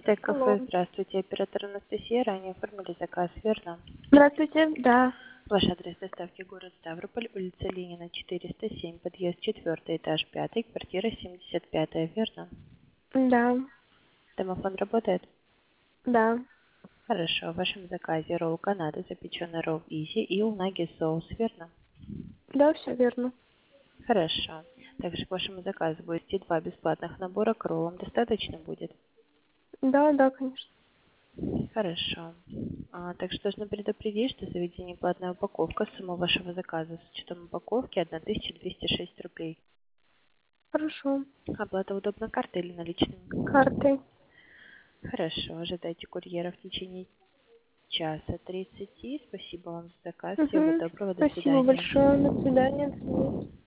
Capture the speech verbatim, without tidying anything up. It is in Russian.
Стейк Алло. кафе, здравствуйте. Оператор Анастасия, ранее оформили заказ, верно? Здравствуйте, да. Ваш адрес доставки город Ставрополь, улица Ленина, четыреста семь, подъезд четвертый, этаж пятый, квартира семьдесят пятая, верно? Да, Домофон работает? да. Хорошо. В вашем заказе ролл Канада, запеченный ролл Изи и унаги соус, верно? Да, все верно. Хорошо. Также к вашему заказу будет идти два бесплатных набора к роллам. Достаточно будет? Да, да, конечно. Хорошо. А, также должна предупредить, что в заведении платная упаковка. Сумма вашего заказа с учетом упаковки тысяча двести шесть рублей. Хорошо. Оплата удобна картой или наличными? Картой. Хорошо. Ожидайте курьера в течение часа тридцати. Спасибо вам за заказ. Всего Угу. доброго. До Спасибо свидания. большое. До свидания. До свидания.